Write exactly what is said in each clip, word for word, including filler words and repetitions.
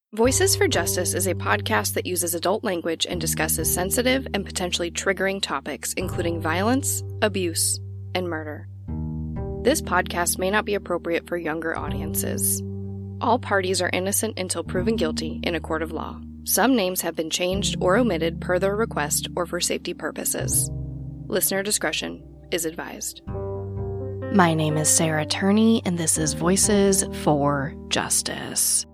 Voices for Justice is a podcast that uses adult language and discusses sensitive and potentially triggering topics, including violence, abuse, and murder. This podcast may not be appropriate for younger audiences. All parties are innocent until proven guilty in a court of law. Some names have been changed or omitted per their request or for safety purposes. Listener discretion is advised. My name is Sarah Turney, and this is Voices for Justice.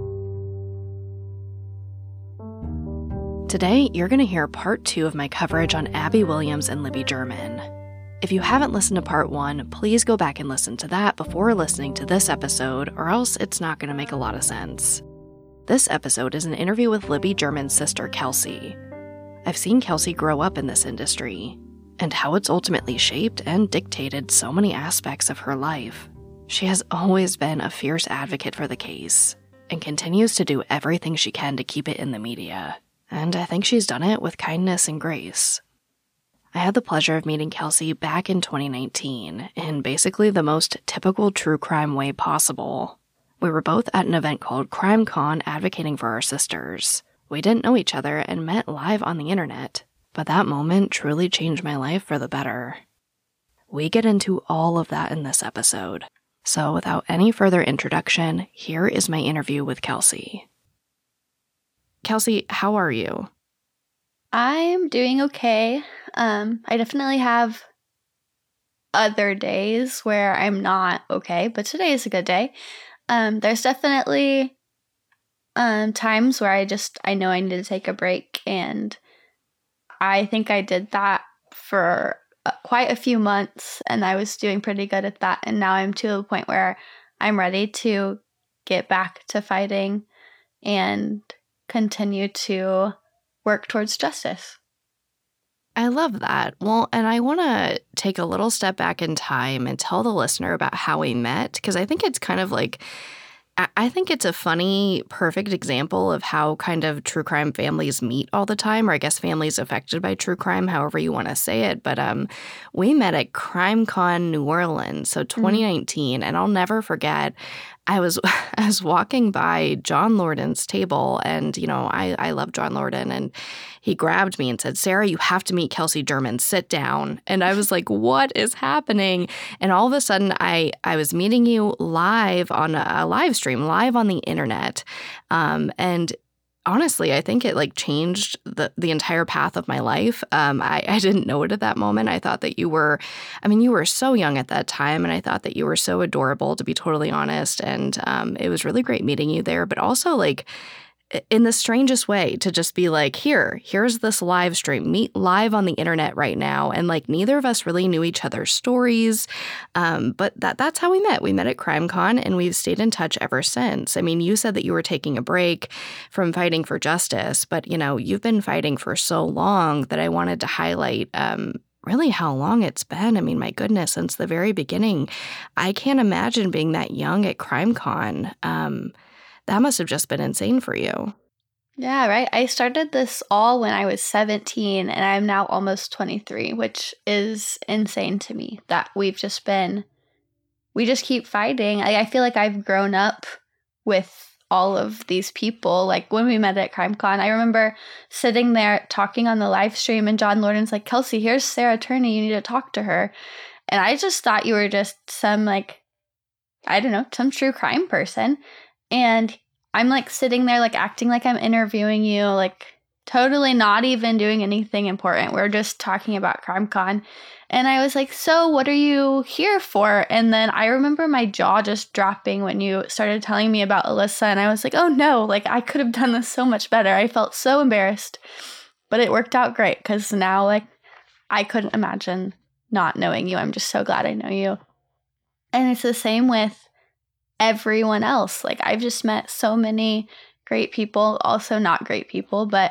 Today, you're going to hear part two of my coverage on Abby Williams and Libby German. If you haven't listened to part one, please go back and listen to that before listening to this episode, or else it's not going to make a lot of sense. This episode is an interview with Libby German's sister, Kelsey. I've seen Kelsey grow up in this industry, and how it's ultimately shaped and dictated so many aspects of her life. She has always been a fierce advocate for the case, and continues to do everything she can to keep it in the media. And I think she's done it with kindness and grace. I had the pleasure of meeting Kelsey back in twenty nineteen, in basically the most typical true crime way possible. We were both at an event called CrimeCon advocating for our sisters. We didn't know each other and met live on the internet, but that moment truly changed my life for the better. We get into all of that in this episode. So without any further introduction, here is my interview with Kelsey. Kelsey, how are you? I'm doing okay. Um, I definitely have other days where I'm not okay, but today is a good day. Um, there's definitely um, times where I just, I know I need to take a break, and I think I did that for uh, quite a few months, and I was doing pretty good at that, and now I'm to a point where I'm ready to get back to fighting and continue to work towards justice. I love that. Well, and I want to take a little step back in time and tell the listener about how we met, because I think it's kind of like, I think it's a funny, perfect example of how kind of true crime families meet all the time, or I guess families affected by true crime, however you want to say it. But um, we met at CrimeCon New Orleans, so twenty nineteen, mm-hmm. And I'll never forget, I was I was walking by John Lordan's table, and, you know, I, I love John Lordan, and he grabbed me and said, "Sarah, you have to meet Kelsey German. Sit down." And I was like, what is happening? And all of a sudden, I, I was meeting you live on a, a live stream, live on the internet. Um, and honestly, I think it like changed the, the entire path of my life. Um, I, I didn't know it at that moment. I thought that you were, I mean, you were so young at that time, and I thought that you were so adorable, to be totally honest. And um, it was really great meeting you there, but also like in the strangest way to just be like, here, here's this live stream, meet live on the internet right now. And like neither of us really knew each other's stories. Um, but that that's how we met. We met at CrimeCon, and we've stayed in touch ever since. I mean, you said that you were taking a break from fighting for justice, but you know, you've been fighting for so long that I wanted to highlight um, really how long it's been. I mean, my goodness, since the very beginning. I can't imagine being that young at CrimeCon. Um, That must have just been insane for you. Yeah, right. I started this all when I was seventeen, and I'm now almost twenty-three, which is insane to me that we've just been, we just keep fighting. I, I feel like I've grown up with all of these people. Like when we met at CrimeCon, I remember sitting there talking on the live stream, and John Lordan's like, "Kelsey, here's Sarah Turney. You need to talk to her." And I just thought you were just some like, I don't know, some true crime person. And I'm like sitting there, like acting like I'm interviewing you, like totally not even doing anything important. We're just talking about CrimeCon. And I was like, "So what are you here for?" And then I remember my jaw just dropping when you started telling me about Alyssa. And I was like, oh no, like I could have done this so much better. I felt so embarrassed, but it worked out great, because now like I couldn't imagine not knowing you. I'm just so glad I know you. And it's the same with everyone else. Like I've just met so many great people, also not great people, but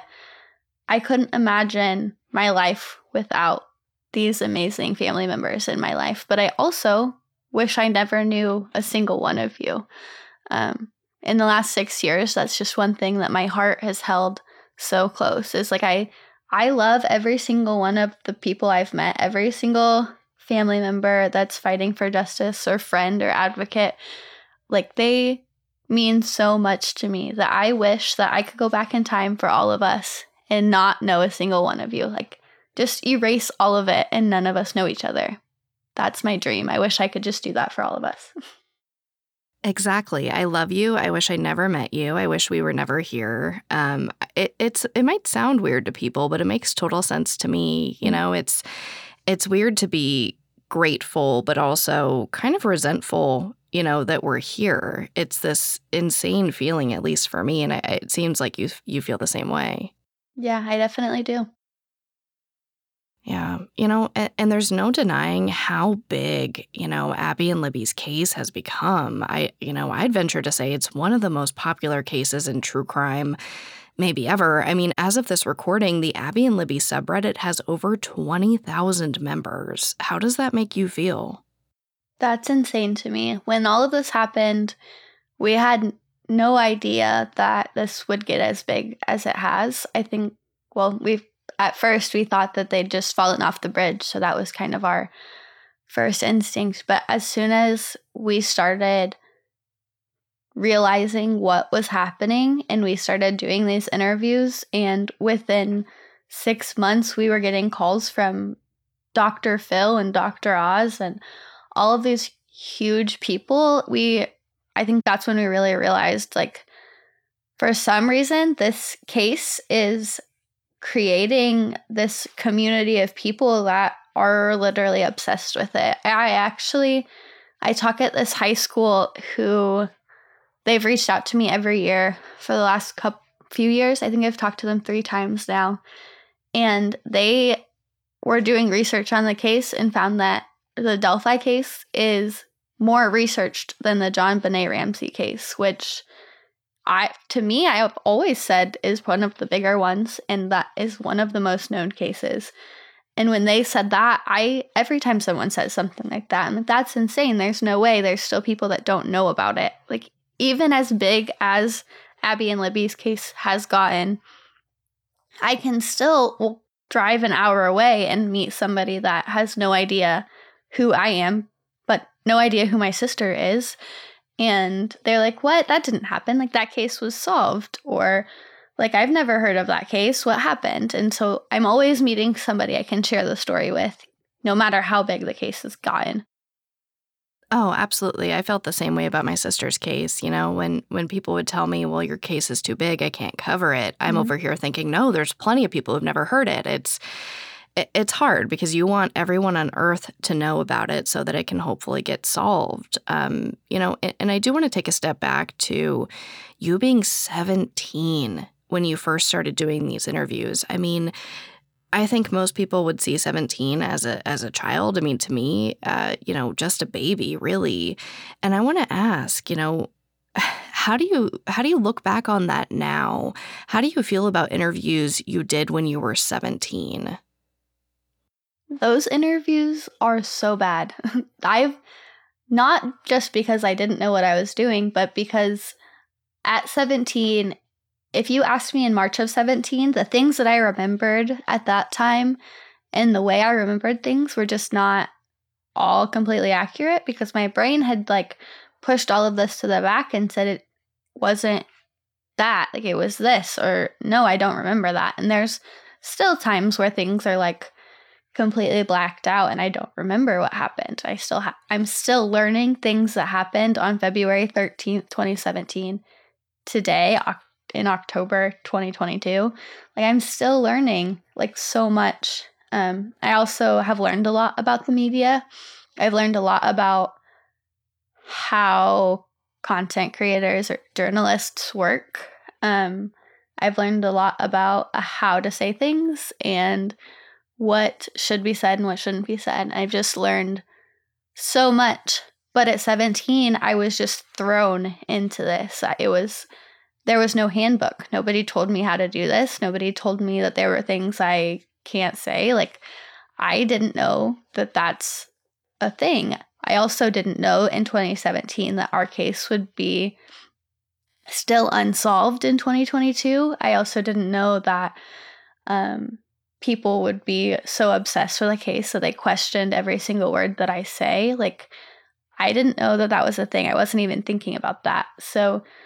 I couldn't imagine my life without these amazing family members in my life. But I also wish I never knew a single one of you. Um, in the last six years, that's just one thing that my heart has held so close. Is like I, I love every single one of the people I've met, every single family member that's fighting for justice or friend or advocate. Like they means so much to me that I wish that I could go back in time for all of us and not know a single one of you. Like, just erase all of it and none of us know each other. That's my dream. I wish I could just do that for all of us. Exactly. I love you. I wish I never met you. I wish we were never here. Um, it, it's it might sound weird to people, but it makes total sense to me. You know, it's it's weird to be grateful, but also kind of resentful, you know, that we're here. It's this insane feeling, at least for me, and it, it seems like you you feel the same way. Yeah, I definitely do. Yeah, you know, and, and there's no denying how big, you know, Abby and Libby's case has become. I, you know, I'd venture to say it's one of the most popular cases in true crime, maybe ever. I mean, as of this recording, the Abby and Libby subreddit has over twenty thousand members. How does that make you feel? That's insane to me. When all of this happened, we had no idea that this would get as big as it has. I think, well, we've at first we thought that they'd just fallen off the bridge, so that was kind of our first instinct. But as soon as we started realizing what was happening and we started doing these interviews, and within six months we were getting calls from Doctor Phil and Doctor Oz and all of these huge people, we I think that's when we really realized, like, for some reason this case is creating this community of people that are literally obsessed with it. I actually, I talk at this high school who they've reached out to me every year for the last couple, few years. I think I've talked to them three times now. And they were doing research on the case and found that the Delphi case is more researched than the JonBenét Ramsey case, which I, to me, I have always said is one of the bigger ones, and that is one of the most known cases. And when they said that, I, every time someone says something like that, I'm like, that's insane. There's no way. There's still people that don't know about it. Like, even as big as Abby and Libby's case has gotten, I can still well, drive an hour away and meet somebody that has no idea who I am, but no idea who my sister is. And they're like, what? That didn't happen. Like, that case was solved. Or, like, I've never heard of that case. What happened? And so I'm always meeting somebody I can share the story with, no matter how big the case has gotten. Oh, absolutely. I felt the same way about my sister's case. You know, when, when people would tell me, well, your case is too big, I can't cover it. I'm mm-hmm. over here thinking, no, there's plenty of people who've never heard it. It's It's hard because you want everyone on earth to know about it so that it can hopefully get solved. Um, you know, and, and I do want to take a step back to you being seventeen when you first started doing these interviews. I mean, I think most people would see seventeen as a as a child. I mean, to me, uh, you know, just a baby, really. And I want to ask, you know, how do you how do you look back on that now? How do you feel about interviews you did when you were seventeen? Those interviews are so bad. I've, not just because I didn't know what I was doing, but because at seventeen, if you asked me in March of seventeen, the things that I remembered at that time and the way I remembered things were just not all completely accurate, because my brain had like pushed all of this to the back and said it wasn't that, like it was this, or no, I don't remember that. And there's still times where things are like completely blacked out and I don't remember what happened. I still ha- I'm still learning things that happened on February thirteenth, twenty seventeen today in October twenty twenty-two. Like, I'm still learning like so much. Um, I also have learned a lot about the media. I've learned a lot about how content creators or journalists work. Um, I've learned a lot about how to say things and what should be said and what shouldn't be said. I've just learned so much. But at seventeen, I was just thrown into this. It was, there was no handbook. Nobody told me how to do this. Nobody told me that there were things I can't say. Like, I didn't know that that's a thing. I also didn't know in twenty seventeen that our case would be still unsolved in twenty twenty-two. I also didn't know that um, people would be so obsessed with a case that they questioned every single word that I say. Like, I didn't know that that was a thing. I wasn't even thinking about that. So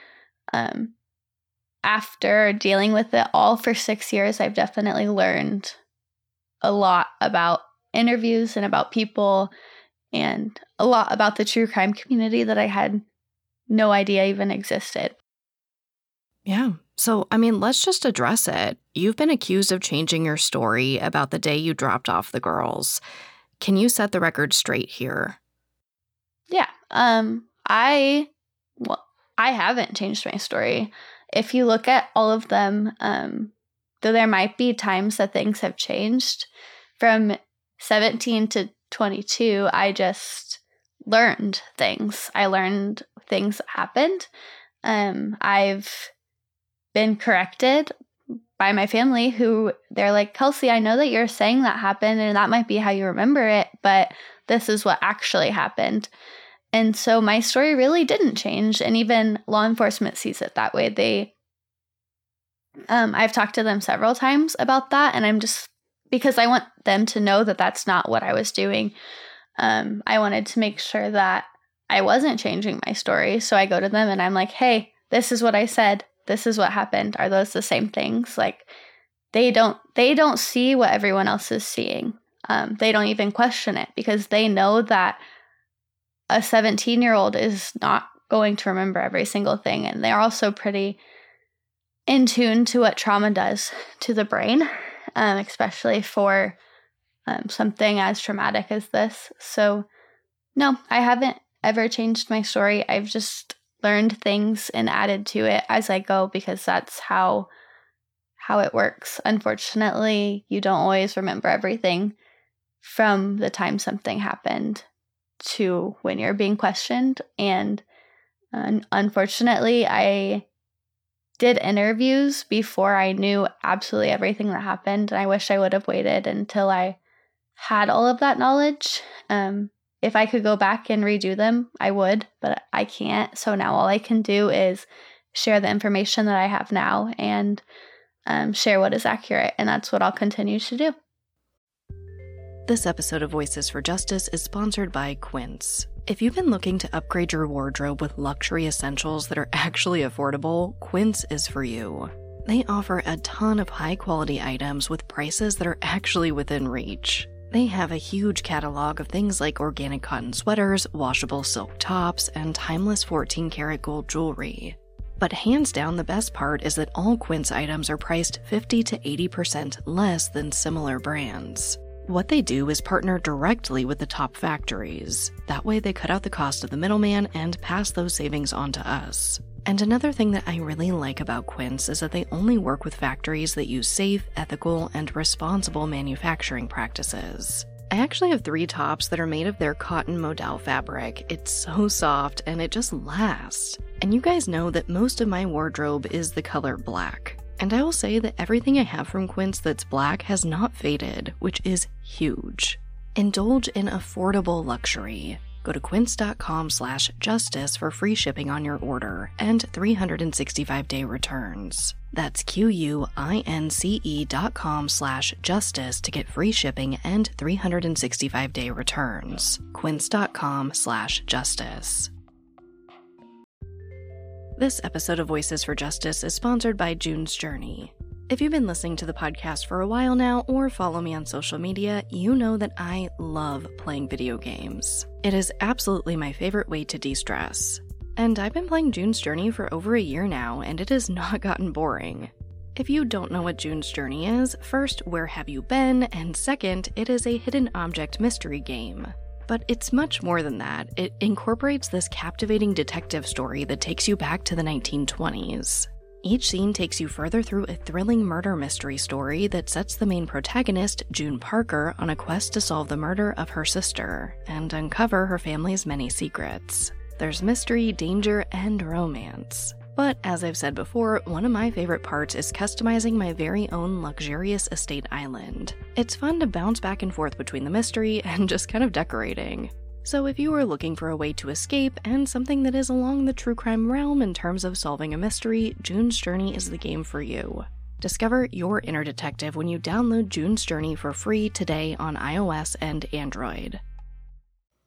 um, after dealing with it all for six years, I've definitely learned a lot about interviews and about people and a lot about the true crime community that I had no idea even existed. Yeah. So, I mean, let's just address it. You've been accused of changing your story about the day you dropped off the girls. Can you set the record straight here? Yeah. Um, I, well, I haven't changed my story. If you look at all of them, um, though there might be times that things have changed, from seventeen to twenty-two, I just learned things. I learned things that happened. Um, I've been corrected by my family who they're like, Kelsey, I know that you're saying that happened and that might be how you remember it, but this is what actually happened. And so my story really didn't change. And even law enforcement sees it that way. They, um, I've talked to them several times about that. And I'm just, because I want them to know that that's not what I was doing. Um, I wanted to make sure that I wasn't changing my story. So I go to them and I'm like, hey, this is what I said. This is what happened. Are those the same things? Like they don't, they don't see what everyone else is seeing. Um, they don't even question it because they know that a seventeen year old is not going to remember every single thing. And they're also pretty in tune to what trauma does to the brain, um, especially for um, something as traumatic as this. So no, I haven't ever changed my story. I've just learned things and added to it as I go because that's how how it works. Unfortunately, you don't always remember everything from the time something happened to when you're being questioned. And uh, unfortunately, I did interviews before I knew absolutely everything that happened. And I wish I would have waited until I had all of that knowledge. Um, if I could go back and redo them, I would, but I can't. So now all I can do is share the information that I have now and um, share what is accurate. And that's what I'll continue to do. This episode of Voices for Justice is sponsored by Quince. If you've been looking to upgrade your wardrobe with luxury essentials that are actually affordable, Quince is for you. They offer a ton of high-quality items with prices that are actually within reach. They have a huge catalog of things like organic cotton sweaters, washable silk tops, and timeless fourteen karat gold jewelry. But hands down, the best part is that all Quince items are priced fifty to eighty percent less than similar brands. What they do is partner directly with the top factories. That way they cut out the cost of the middleman and pass those savings on to us. And another thing that I really like about Quince is that they only work with factories that use safe, ethical, and responsible manufacturing practices. I actually have three tops that are made of their cotton modal fabric. It's so soft and it just lasts. And you guys know that most of my wardrobe is the color black. And I will say that everything I have from Quince that's black has not faded, which is huge. Indulge in affordable luxury. Go to quince.com slash justice for free shipping on your order and three hundred sixty-five day returns. That's Q-U-I-N-C-E dot com slash justice to get free shipping and three hundred sixty-five day returns. Quince.com slash justice. This episode of Voices for Justice is sponsored by June's Journey. If you've been listening to the podcast for a while now or follow me on social media, you know that I love playing video games. It is absolutely my favorite way to de-stress. And I've been playing June's Journey for over a year now, and it has not gotten boring. If you don't know what June's Journey is, first, where have you been? And second, it is a hidden object mystery game. But it's much more than that. It incorporates this captivating detective story that takes you back to the nineteen twenties. Each scene takes you further through a thrilling murder mystery story that sets the main protagonist, June Parker, on a quest to solve the murder of her sister and uncover her family's many secrets. There's mystery, danger, and romance. But as I've said before, one of my favorite parts is customizing my very own luxurious estate island. It's fun to bounce back and forth between the mystery and just kind of decorating. So if you are looking for a way to escape and something that is along the true crime realm in terms of solving a mystery, June's Journey is the game for you. Discover your inner detective when you download June's Journey for free today on iOS and Android.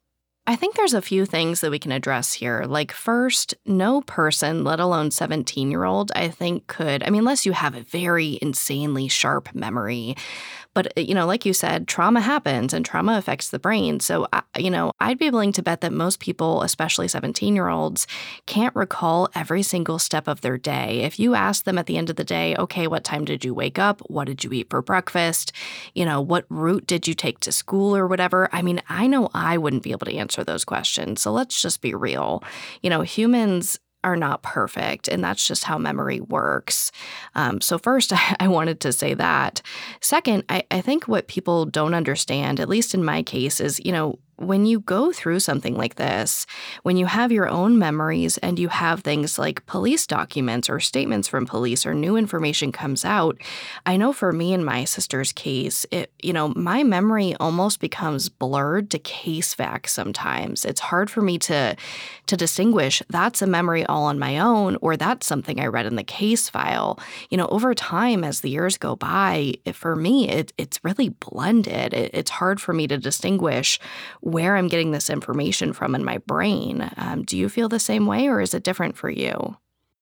I think there's a few things that we can address here. Like, first, no person, let alone seventeen-year-old, I think could, I mean, unless you have a very insanely sharp memory. But, you know, like you said, trauma happens and trauma affects the brain. So, I- you know, I'd be willing to bet that most people, especially seventeen-year-olds, can't recall every single step of their day. If you ask them at the end of the day, okay, what time did you wake up? What did you eat for breakfast? You know, what route did you take to school or whatever? I mean, I know I wouldn't be able to answer those questions. So let's just be real. You know, humans are not perfect, and that's just how memory works. Um, so first, I wanted to say that. Second, I, I think what people don't understand, at least in my case, is, you know, when you go through something like this, when you have your own memories and you have things like police documents or statements from police or new information comes out, I know for me in my sister's case, it, you know, my memory almost becomes blurred to case facts sometimes. It's hard for me to to distinguish that's a memory all on my own or that's something I read in the case file. You know, over time, as the years go by, it, for me, it, it's really blended. It, it's hard for me to distinguish where I'm getting this information from in my brain. Um, do you feel the same way, or is it different for you?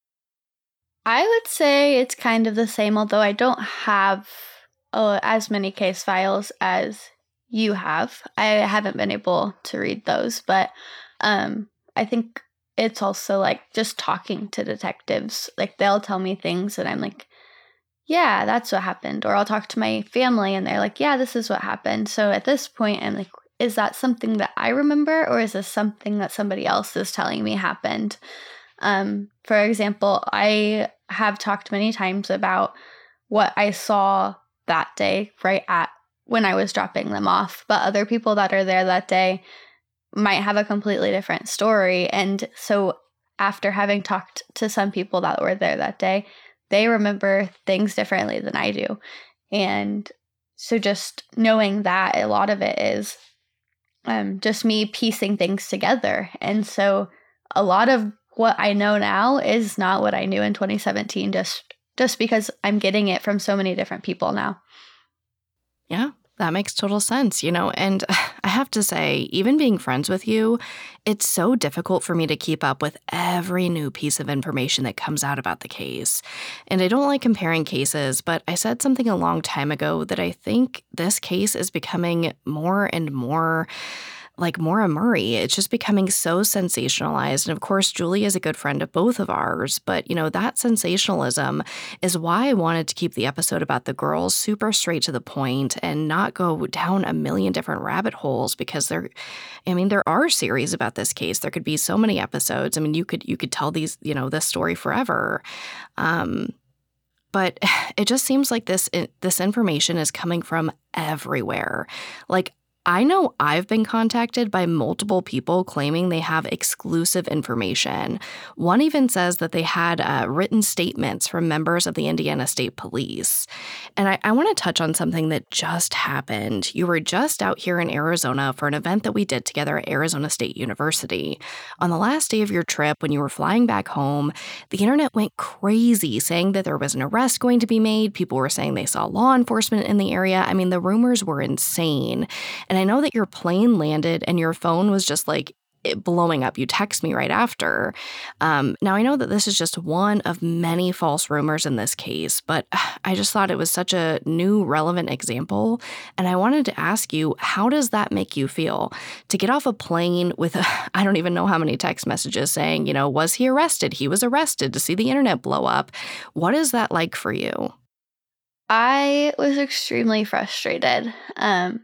I would say it's kind of the same, although I don't have uh, as many case files as you have. I haven't been able to read those, but um, I think it's also like just talking to detectives. Like they'll tell me things and I'm like, yeah, that's what happened. Or I'll talk to my family and they're like, yeah, this is what happened. So at this point, I'm like, is that something that I remember or is this something that somebody else is telling me happened? Um, for example, I have talked many times about what I saw that day, right at when I was dropping them off, but other people that are there that day might have a completely different story. And so after having talked to some people that were there that day, they remember things differently than I do. And so just knowing that a lot of it is um, just me piecing things together. And so a lot of what I know now is not what I knew in twenty seventeen, just just because I'm getting it from so many different people now. Yeah, that makes total sense, you know, and I have to say, even being friends with you, it's so difficult for me to keep up with every new piece of information that comes out about the case. And I don't like comparing cases, but I said something a long time ago that I think this case is becoming more and more like Maura Murray. It's just becoming so sensationalized. And of course, Julie is a good friend of both of ours. But, you know, that sensationalism is why I wanted to keep the episode about the girls super straight to the point and not go down a million different rabbit holes, because there, I mean, there are series about this case. There could be so many episodes. I mean, you could you could tell these, you know, this story forever. Um, but it just seems like this this information is coming from everywhere. Like, I know I've been contacted by multiple people claiming they have exclusive information. One even says that they had uh, written statements from members of the Indiana State Police. And I, I want to touch on something that just happened. You were just out here in Arizona for an event that we did together at Arizona State University. On the last day of your trip, when you were flying back home, the internet went crazy saying that there was an arrest going to be made. People were saying they saw law enforcement in the area. I mean, the rumors were insane. And I know that your plane landed and your phone was just like it blowing up. You text me right after. Um, now, I know that this is just one of many false rumors in this case, but I just thought it was such a new, relevant example. And I wanted to ask you, how does that make you feel? To get off a plane with, I don't even know how many text messages saying, you know, was he arrested? He was arrested, to see the internet blow up. What is that like for you? I was extremely frustrated. Um,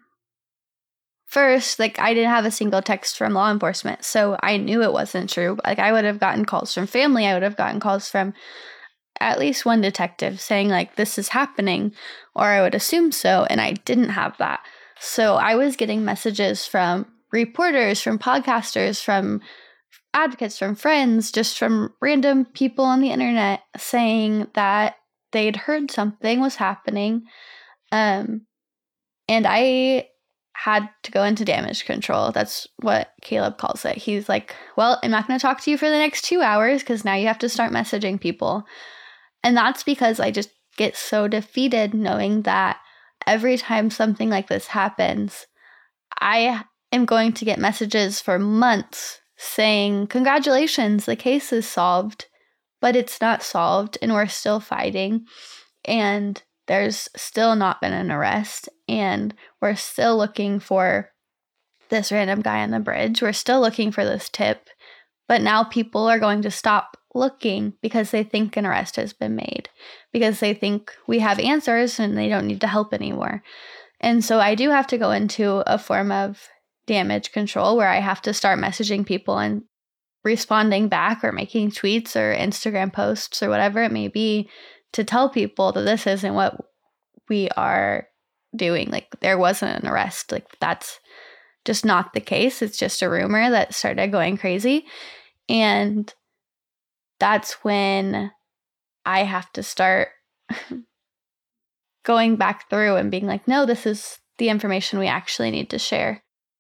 First, like, I didn't have a single text from law enforcement, so I knew it wasn't true. Like, I would have gotten calls from family. I would have gotten calls from at least one detective saying, like, this is happening, or I would assume so, and I didn't have that. So I was getting messages from reporters, from podcasters, from advocates, from friends, just from random people on the internet saying that they'd heard something was happening. Um, and I had to go into damage control. That's what Caleb calls it. He's like, well, I'm not going to talk to you for the next two hours because now you have to start messaging people. And that's because I just get so defeated knowing that every time something like this happens, I am going to get messages for months saying, congratulations, the case is solved, but it's not solved and we're still fighting and there's still not been an arrest and we're still looking for this random guy on the bridge. We're still looking for this tip, but now people are going to stop looking because they think an arrest has been made, because they think we have answers and they don't need to help anymore. And so I do have to go into a form of damage control where I have to start messaging people and responding back or making tweets or Instagram posts or whatever it may be to tell people that this isn't what we are doing. Like, there wasn't an arrest. Like, that's just not the case. It's just a rumor that started going crazy. And that's when I have to start going back through and being like, no, this is the information we actually need to share.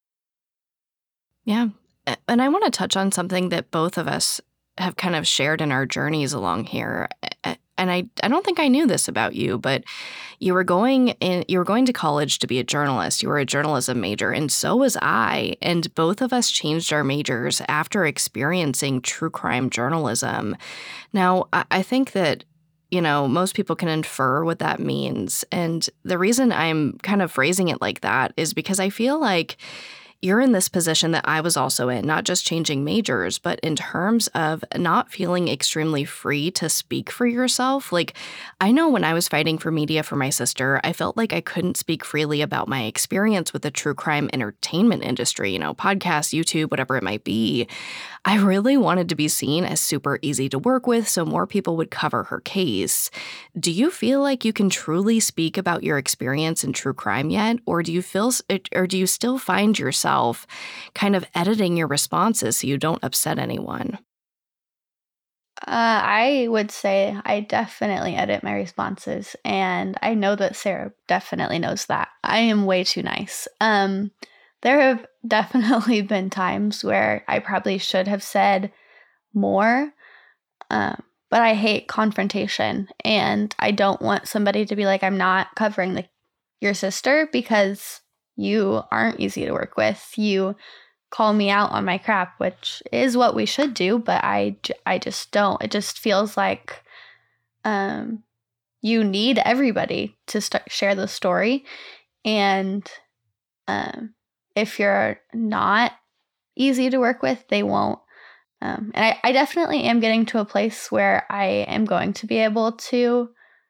Yeah. And I want to touch on something that both of us have kind of shared in our journeys along here. And I, I don't think I knew this about you, but you were going in, you were going to college to be a journalist. You were a journalism major, and so was I. And both of us changed our majors after experiencing true crime journalism. Now, I, I think that, you know, most people can infer what that means. And the reason I'm kind of phrasing it like that is because I feel like you're in this position that I was also in, not just changing majors, but in terms of not feeling extremely free to speak for yourself. Like, I know when I was fighting for media for my sister, I felt like I couldn't speak freely about my experience with the true crime entertainment industry, you know, podcasts, YouTube, whatever it might be. I really wanted to be seen as super easy to work with so more people would cover her case. Do you feel like you can truly speak about your experience in true crime yet? Or do you feel, or do you still find yourself kind of editing your responses so you don't upset anyone? Uh, I would say I definitely edit my responses, and I know that Sarah definitely knows that. I am way too nice. Um, there have definitely been times where I probably should have said more, um, but I hate confrontation, and I don't want somebody to be like, I'm not covering the, your sister because you aren't easy to work with. You call me out on my crap, which is what we should do, but I, I just don't. It just feels like um, you need everybody to start, share the story. And um, if you're not easy to work with, they won't. Um, and I, I definitely am getting to a place where I am going to be able to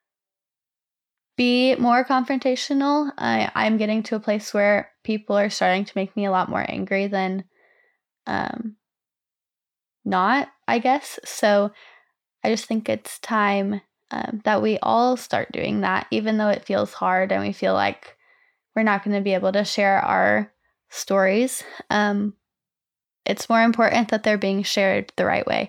be more confrontational. I, I'm getting to a place where people are starting to make me a lot more angry than um, not, I guess. So I just think it's time um, that we all start doing that, even though it feels hard and we feel like we're not going to be able to share our stories. Um, it's more important that they're being shared the right way.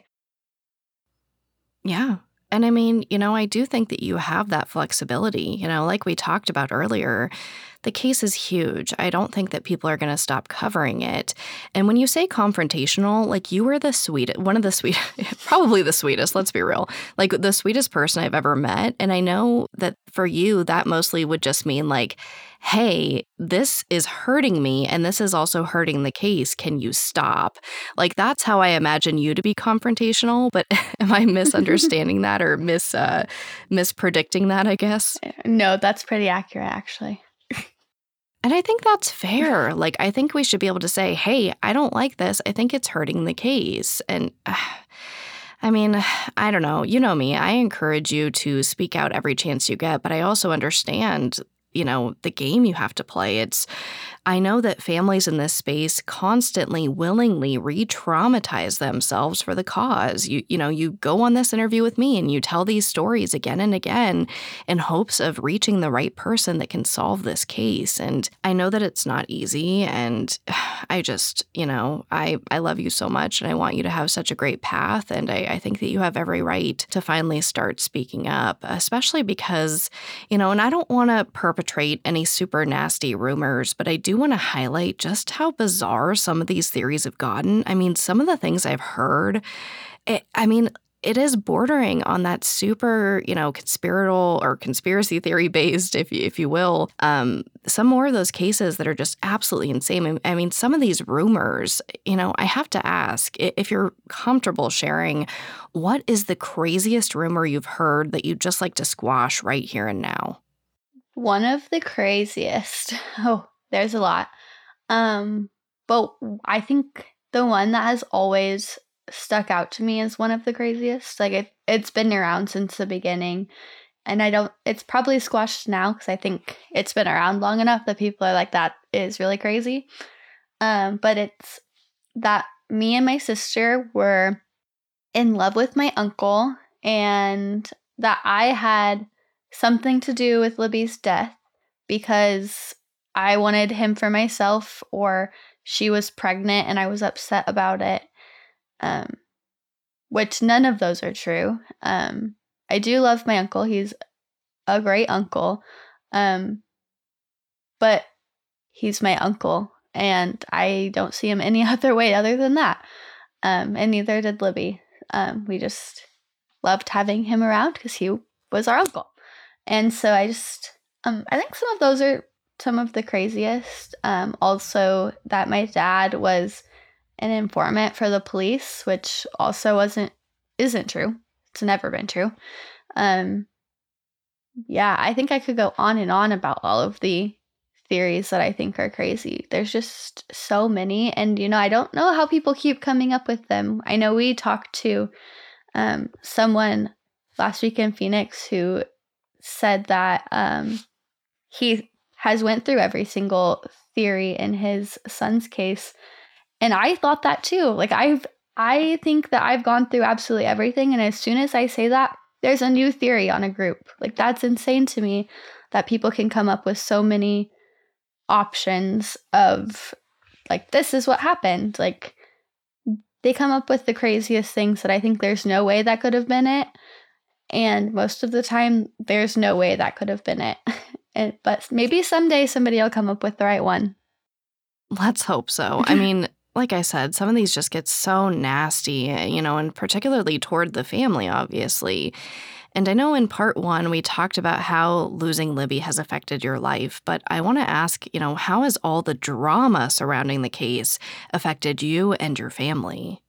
Yeah. And I mean, you know, I do think that you have that flexibility. You know, like we talked about earlier, the case is huge. I don't think that people are going to stop covering it. And when you say confrontational, like, you were the sweetest, one of the sweet, probably the sweetest, let's be real, like the sweetest person I've ever met. And I know that for you, that mostly would just mean like, hey, this is hurting me and this is also hurting the case. Can you stop? Like, that's how I imagine you to be confrontational. But am I misunderstanding that or mis uh, mispredicting that, I guess? No, that's pretty accurate, actually. And I think that's fair. Like, I think we should be able to say, hey, I don't like this. I think it's hurting the case. And uh, I mean, I don't know. You know me. I encourage you to speak out every chance you get, but I also understand, you know, the game you have to play. It's, I know that families in this space constantly, willingly re-traumatize themselves for the cause. You, you know, you go on this interview with me and you tell these stories again and again in hopes of reaching the right person that can solve this case. And I know that it's not easy. And I just, you know, I, I love you so much and I want you to have such a great path. And I, I think that you have every right to finally start speaking up, especially because, you know, and I don't want to perpetrate any super nasty rumors, but I do want to highlight just how bizarre some of these theories have gotten. I mean, some of the things I've heard, it, I mean, it is bordering on that super, you know, conspiratorial or conspiracy theory based, if you, if you will. Um, some more of those cases that are just absolutely insane. I mean, some of these rumors, you know, I have to ask if you're comfortable sharing, what is the craziest rumor you've heard that you'd just like to squash right here and now? One of the craziest. Oh, there's a lot. Um, but I think the one that has always stuck out to me as one of the craziest. Like it, it's been around since the beginning, and I don't. It's probably squashed now because I think it's been around long enough that people are like, that is really crazy. Um, but it's that me and my sister were in love with my uncle, and that I had something to do with Libby's death because I wanted him for myself, or she was pregnant and I was upset about it. Um, which none of those are true. Um, I do love my uncle. He's a great uncle. Um, but he's my uncle, and I don't see him any other way other than that. Um, and neither did Libby. Um, we just loved having him around because he was our uncle. And so I just, um, I think some of those are some of the craziest. Um, also, that my dad was an informant for the police, which also wasn't, isn't true. It's never been true. Um, yeah, I think I could go on and on about all of the theories that I think are crazy. There's just so many. And, you know, I don't know how people keep coming up with them. I know we talked to um, someone last week in Phoenix who said that um, he has went through every single theory in his son's case. And I thought that too. Like I've, I think that I've gone through absolutely everything. And as soon as I say that, there's a new theory on a group. Like that's insane to me that people can come up with so many options of like, this is what happened. Like they come up with the craziest things that I think there's no way that could have been it. And most of the time, there's no way that could have been it. And, but maybe someday somebody will come up with the right one. Let's hope so. I mean, like I said, some of these just get so nasty, you know, and particularly toward the family, obviously. And I know in part one, we talked about how losing Libby has affected your life, but I want to ask, you know, how has all the drama surrounding the case affected you and your family?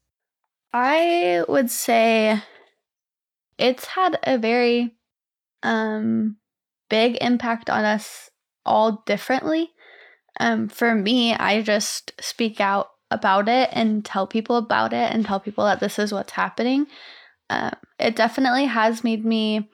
I would say it's had a very um, big impact on us all differently. Um, for me, I just speak out about it and tell people about it and tell people that this is what's happening. Um, it definitely has made me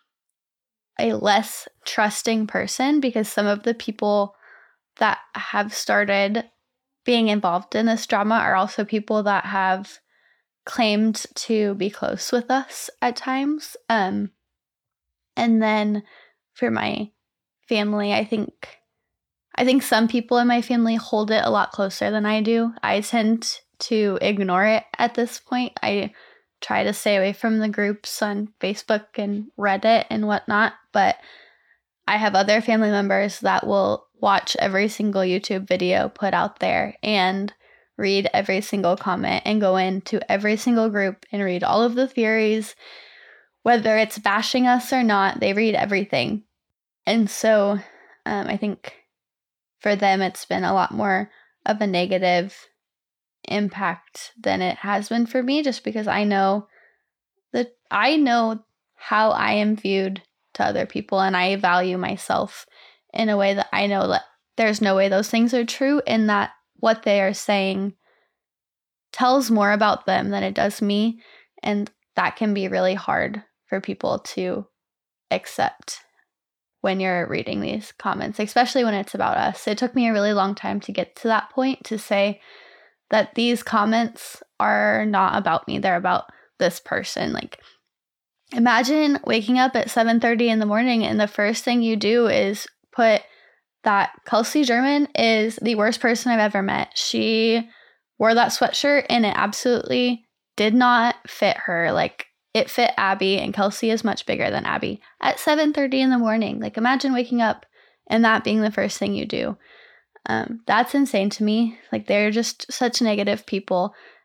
a less trusting person because some of the people that have started being involved in this drama are also people that have claimed to be close with us at times. Um, and then for my family, I think I think some people in my family hold it a lot closer than I do. I tend to ignore it at this point. I try to stay away from the groups on Facebook and Reddit and whatnot, but I have other family members that will watch every single YouTube video put out there and read every single comment and go into every single group and read all of the theories. Whether it's bashing us or not, they read everything. And so um, I think for them, it's been a lot more of a negative impact than it has been for me, just because I know that I know how I am viewed to other people, and I value myself in a way that I know that there's no way those things are true, and that what they are saying tells more about them than it does me, and that can be really hard for people to accept when you're reading these comments, especially when it's about us. It took me a really long time to get to that point to say that these comments are not about me. They're about this person. Like, imagine waking up at seven thirty in the morning and the first thing you do is put that Kelsey German is the worst person I've ever met. She wore that sweatshirt and it absolutely did not fit her. Like, it fit Abby, and Kelsey is much bigger than Abby at seven thirty in the morning. Like, imagine waking up and that being the first thing you do. Um, that's insane to me. Like, they're just such negative people.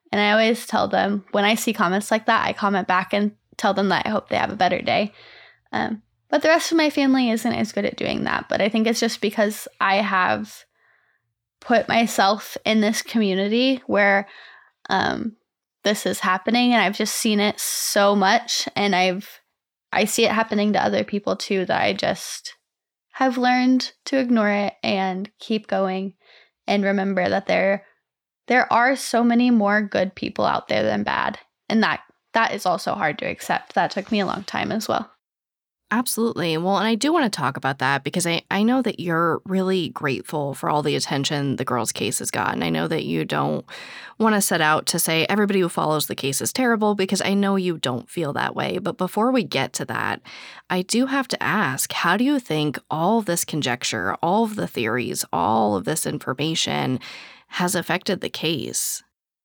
And I always tell them, when I see comments like that, I comment back and tell them that I hope they have a better day. Um, but the rest of my family isn't as good at doing that. But I think it's just because I have put myself in this community where um, this is happening, and I've just seen it so much, and I've I see it happening to other people too, that I just have learned to ignore it and keep going and remember that there there are so many more good people out there than bad. And that that is also hard to accept. That took me a long time as well. Absolutely. Well, and I do want to talk about that because I, I know that you're really grateful for all the attention the girl's case has gotten. I know that you don't want to set out to say everybody who follows the case is terrible, because I know you don't feel that way. But before we get to that, I do have to ask, how do you think all of this conjecture, all of the theories, all of this information has affected the case?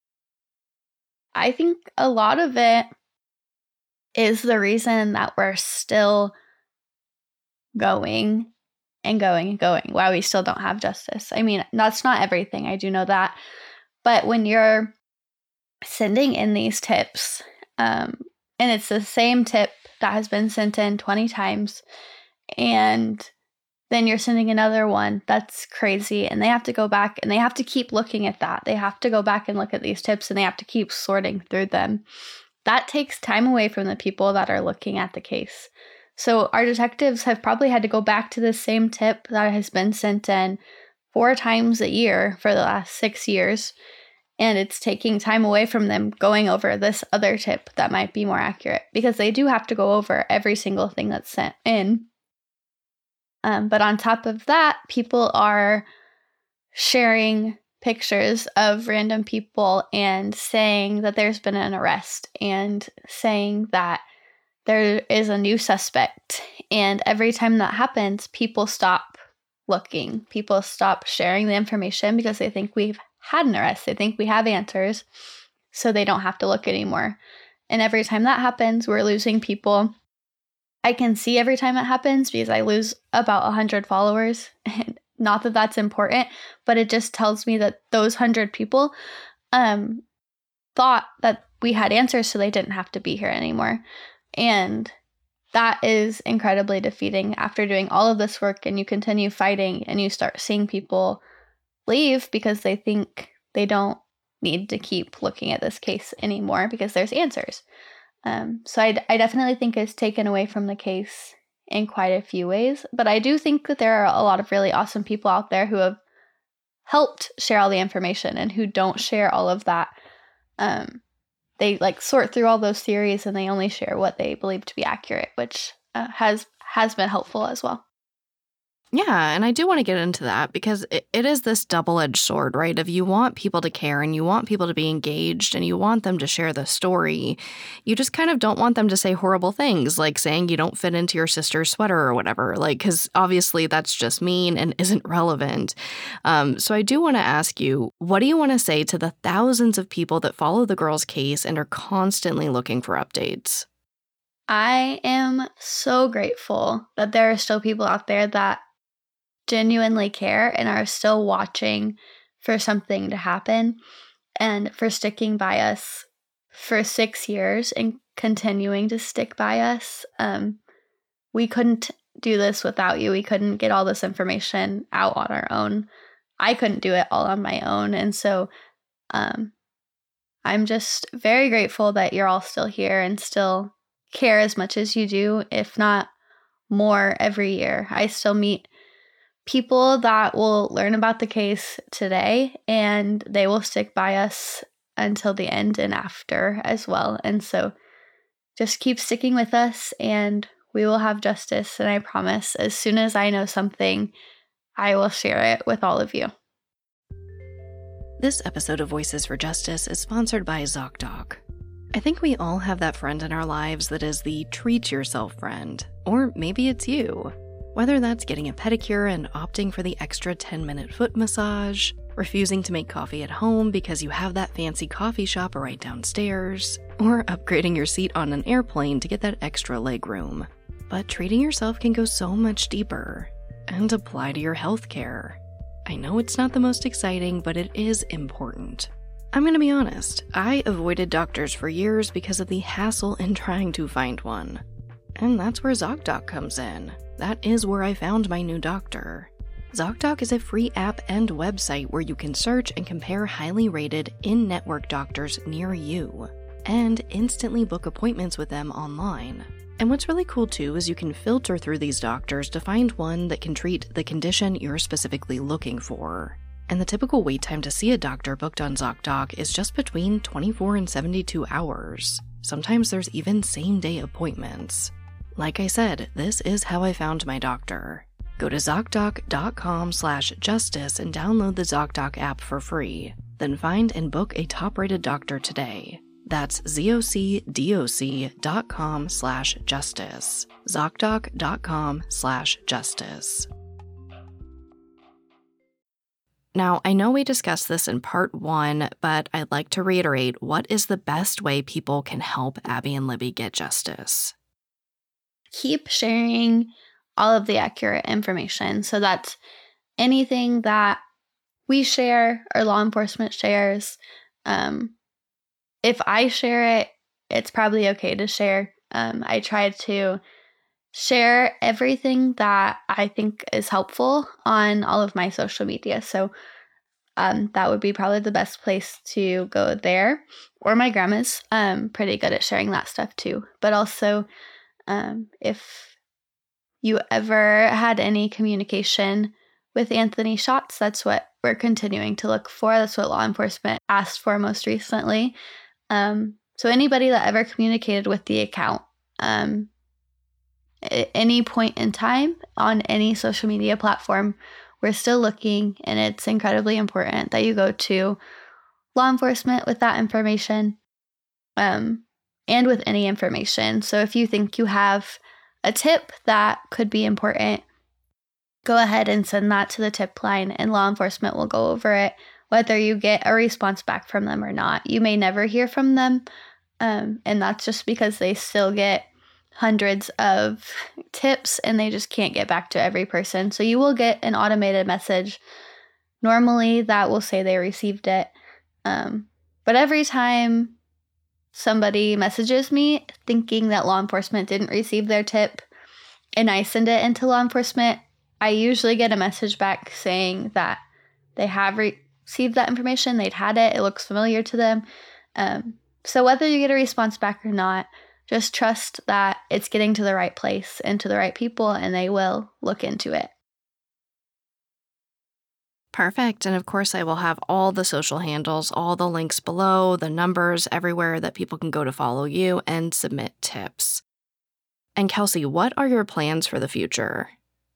I think a lot of it is the reason that we're still going and going and going while we still don't have justice. I mean, that's not everything. I do know that. But when you're sending in these tips, um, and it's the same tip that has been sent in twenty times, and then you're sending another one, that's crazy. And they have to go back and they have to keep looking at that. They have to go back and look at these tips, and they have to keep sorting through them. That takes time away from the people that are looking at the case. So our detectives have probably had to go back to the same tip that has been sent in four times a year for the last six years. And it's taking time away from them going over this other tip that might be more accurate, because they do have to go over every single thing that's sent in. Um, but on top of that, people are sharing pictures of random people and saying that there's been an arrest and saying that there is a new suspect. And every time that happens, people stop looking. People stop sharing the information because they think we've had an arrest. They think we have answers, so they don't have to look anymore. And every time that happens, we're losing people. I can see every time it happens because I lose about one hundred followers. Not that that's important, but it just tells me that those one hundred people um, thought that we had answers, so they didn't have to be here anymore. And that is incredibly defeating after doing all of this work, and you continue fighting and you start seeing people leave because they think they don't need to keep looking at this case anymore because there's answers. Um, so I, I definitely think it's taken away from the case in quite a few ways. But I do think that there are a lot of really awesome people out there who have helped share all the information and who don't share all of that. Um, they like sort through all those theories and they only share what they believe to be accurate, which uh, has has been helpful as well. Yeah, and I do want to get into that because it, it is this double-edged sword, right? If you want people to care and you want people to be engaged and you want them to share the story, you just kind of don't want them to say horrible things, like saying you don't fit into your sister's sweater or whatever, like, because obviously that's just mean and isn't relevant. Um, so I do want to ask you, what do you want to say to the thousands of people that follow the girl's case and are constantly looking for updates? I am so grateful that there are still people out there that genuinely care and are still watching for something to happen, and for sticking by us for six years and continuing to stick by us. Um, we couldn't do this without you. We couldn't get all this information out on our own. I couldn't do it all on my own. And so um, I'm just very grateful that you're all still here and still care as much as you do, if not more, every year. I still meet people that will learn about the case today, and they will stick by us until the end and after as well. And so just keep sticking with us and we will have justice. And I promise, as soon as I know something, I will share it with all of you. This episode of Voices for Justice is sponsored by ZocDoc. I think we all have that friend in our lives that is the treat yourself friend, or maybe it's you. Whether that's getting a pedicure and opting for the extra ten-minute foot massage, refusing to make coffee at home because you have that fancy coffee shop right downstairs, or upgrading your seat on an airplane to get that extra leg room. But treating yourself can go so much deeper and apply to your healthcare. I know it's not the most exciting, but it is important. I'm going to be honest, I avoided doctors for years because of the hassle in trying to find one. And that's where ZocDoc comes in. That is where I found my new doctor. ZocDoc is a free app and website where you can search and compare highly rated in-network doctors near you, and instantly book appointments with them online. And what's really cool too is you can filter through these doctors to find one that can treat the condition you're specifically looking for. And the typical wait time to see a doctor booked on ZocDoc is just between twenty-four and seventy-two hours. Sometimes there's even same-day appointments. Like I said, this is how I found my doctor. Go to ZocDoc.com slash justice and download the ZocDoc app for free. Then find and book a top-rated doctor today. That's ZocDoc.com slash justice. ZocDoc.com slash justice. Now, I know we discussed this in part one, but I'd like to reiterate, what is the best way people can help Abby and Libby get justice? Keep sharing all of the accurate information. So that's anything that we share or law enforcement shares. Um, if I share it, it's probably okay to share. Um, I try to share everything that I think is helpful on all of my social media. So um, that would be probably the best place to go there. Or my grandma's um, pretty good at sharing that stuff too. But also, um, if you ever had any communication with Anthony Schatz, that's what we're continuing to look for. That's what law enforcement asked for most recently. Um, so anybody that ever communicated with the account, um, at any point in time on any social media platform, we're still looking, and it's incredibly important that you go to law enforcement with that information, um, and with any information. So if you think you have a tip that could be important, go ahead and send that to the tip line, and law enforcement will go over it, whether you get a response back from them or not. You may never hear from them, um, and that's just because they still get hundreds of tips and they just can't get back to every person. So you will get an automated message normally that will say they received it. Um, but every time somebody messages me thinking that law enforcement didn't receive their tip and I send it into law enforcement, I usually get a message back saying that they have re- received that information, they'd had it, it looks familiar to them. Um, so whether you get a response back or not, just trust that it's getting to the right place and to the right people, and they will look into it. Perfect. And of course, I will have all the social handles, all the links below, the numbers everywhere that people can go to follow you and submit tips. And Kelsey, what are your plans for the future?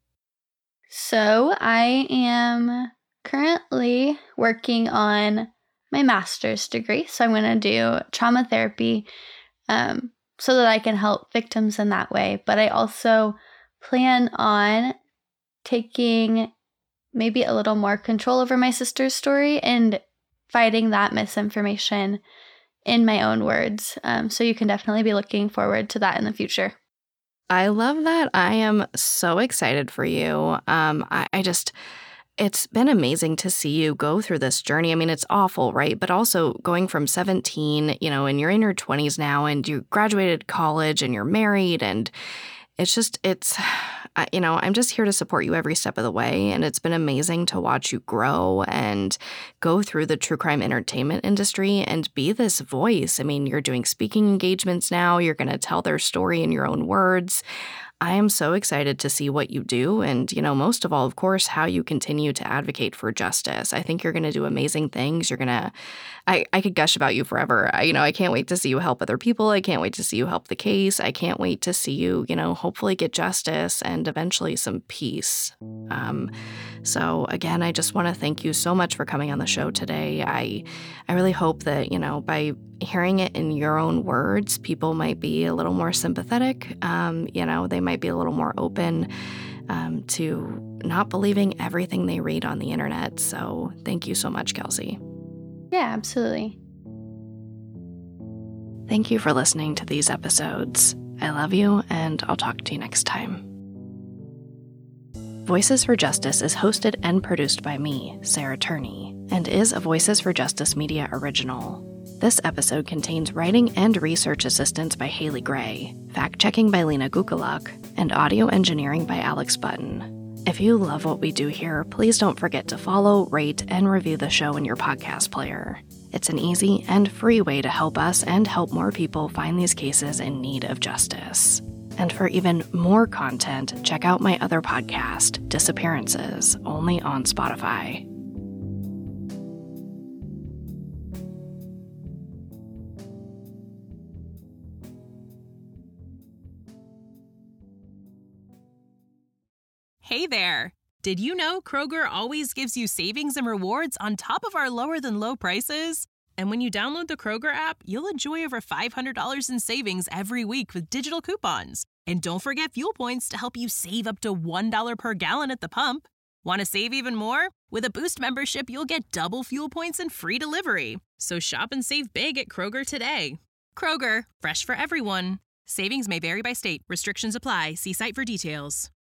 So I am currently working on my master's degree. So I'm going to do trauma therapy um, so that I can help victims in that way. But I also plan on taking maybe a little more control over my sister's story and fighting that misinformation in my own words. Um, so you can definitely be looking forward to that in the future. I love that. I am so excited for you. Um, I, I just, it's been amazing to see you go through this journey. I mean, it's awful, right? But also going from seventeen, you know, and you're in your twenties now and you graduated college and you're married, and it's just, it's, you know, I'm just here to support you every step of the way. And it's been amazing to watch you grow and go through the true crime entertainment industry and be this voice. I mean, you're doing speaking engagements now. You're going to tell their story in your own words. I am so excited to see what you do and, you know, most of all, of course, how you continue to advocate for justice. I think you're going to do amazing things. You're going to, I, I could gush about you forever. I, you know, I can't wait to see you help other people. I can't wait to see you help the case. I can't wait to see you, you know, hopefully get justice and eventually some peace. Um, so again, I just want to thank you so much for coming on the show today. I, I really hope that, you know, by hearing it in your own words, people might be a little more sympathetic. Um, you know, they might be a little more open um, to not believing everything they read on the internet. So thank you so much, Kelsey. Yeah, absolutely. Thank you for listening to these episodes. I love you, and I'll talk to you next time. Voices for Justice is hosted and produced by me, Sarah Turney, and is a Voices for Justice Media original. This episode contains writing and research assistance by Haley Gray, fact-checking by Lena Gukaluk, and audio engineering by Alex Button. If you love what we do here, please don't forget to follow, rate, and review the show in your podcast player. It's an easy and free way to help us and help more people find these cases in need of justice. And for even more content, check out my other podcast, Disappearances, only on Spotify. Hey there! Did you know Kroger always gives you savings and rewards on top of our lower-than-low prices? And when you download the Kroger app, you'll enjoy over five hundred dollars in savings every week with digital coupons. And don't forget fuel points to help you save up to one dollar per gallon at the pump. Want to save even more? With a Boost membership, you'll get double fuel points and free delivery. So shop and save big at Kroger today. Kroger, fresh for everyone. Savings may vary by state. Restrictions apply. See site for details.